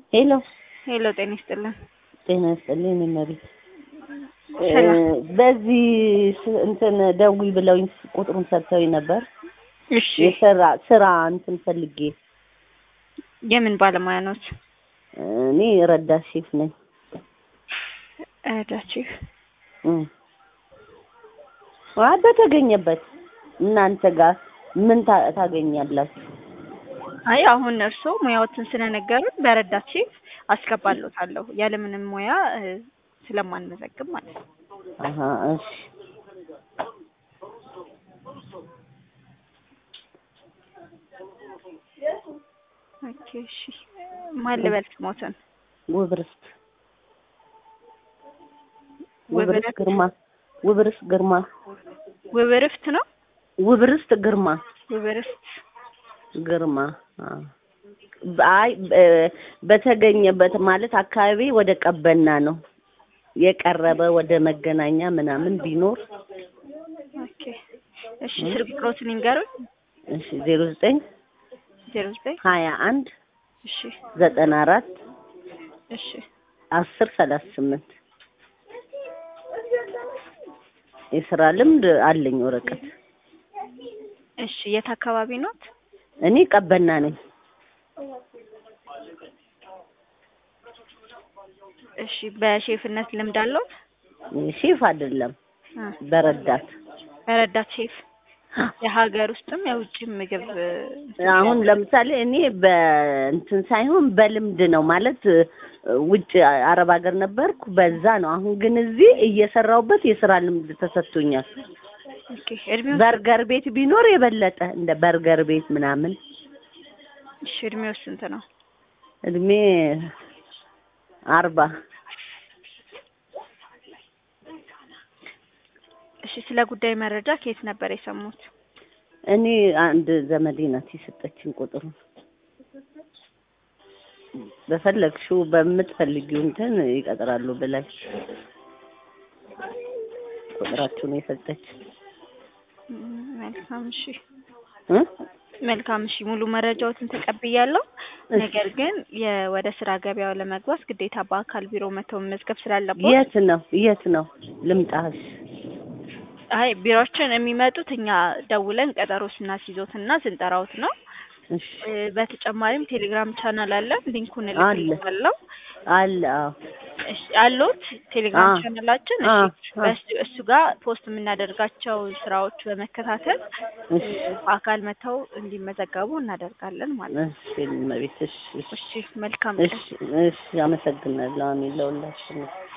ሄሎ ሄሎ ጤና ይስጥልን። ጤና ይስጥልኝ እመቤት። ሰላም። በዚህ እንትን ደውይ ብለውኝ ቁጥሩን ሰጥተውኝ ነበር። እሺ ስራ እንትን ፈልጌ። የምን ባለሙያ ነዎት? እኔ ረዳት ሼፍ ነኝ። ረዳት ሼፍ በተገኘበት እናንተ ጋር ምን ታገኛላችሁ? አይ አሁን እርስዎ ሙያዎትን ስለነገሩን በረዳት ሼፍ አስገባለታለሁ ያለምንም ሙያ ስለማንመዘግብ ማለት ነው። አሃ እሺ። ኦኬ እሺ። ማን ልበል ስሞትን? ውብርስት ውብርስት ግርማ። ውብርስት ግርማ። ውብርስት ነው? ውብርስት ግርማ። ውብርስት ግርማ። አይ በተገኘበት ማለት አካባቢ ወደ ቀበና ነው የቀረበ ወደ መገናኛ ምናምን ቢኖር። ኦኬ እሺ። ስልክ ቁጥሮትን ይንገሩኝ። እሺ 09 21 እሺ 94 እሺ 10 38 የስራ ልምድ አለኝ ወረቀት። እሺ የት አካባቢ ኖት? እኔ ቀበና ነኝ። እሺ በሼፍነት ልምድ አለዎት? ሼፍ አይደለም በረዳት ሼፍ የሀገር ውስጥም የውጭም ምግብ። አሁን ለምሳሌ እኔ በእንትን ሳይሆን በልምድ ነው ማለት ውጭ አረብ ሀገር ነበርኩ በዛ ነው። አሁን ግን እዚህ እየሰራሁበት የስራ ልምድ ተሰጥቶኛል። ኦኬ እድሜው በርገር ቤት ቢኖር የበለጠ እንደ በርገር ቤት ምናምን። እሺ እድሜው ስንት ነው? እድሜ 40። እሺ ስለ ጉዳይ መረጃ ከየት ነበር የሰሙት? እኔ አንድ ዘመዴ ናት የሰጠችኝ ቁጥሩን። በፈለግሽው በምትፈልጊው እንትን ይቀጥራሉ ብላሽ ቁጥራቸውን የሰጠች። መልካም እሺ። መልካም እሺ። ሙሉ መረጃዎትን ተቀብያለሁ። ነገር ግን ወደ ስራ ገበያው ለመግባት ግዴታ በአካል ቢሮ መተው መዝገብ ስላለበት። የት ነው ልምጣሽ? አይ ቢሮአችን የሚመጡት እኛ ደውለን ቀጠሮ ስናስይዞትና ስንጠራውት ነው። እሺ በተጨማሪም ቴሌግራም ቻናል አለ። ሊንኩን እልክልሻለሁ። አለ። እሺ አሉት ቴሌግራም ቻናላችን። እሺ እሱ ጋር ፖስት የምናደርጋቸው ስራዎች በመከታተል በአካል መተው እንዲመዘገቡ እናደርጋለን ማለት ነው። እሺ እመቤት። እሺ እሺ መልካም። እሺ አመሰግናለሁ። አሜን ለሁላችንም።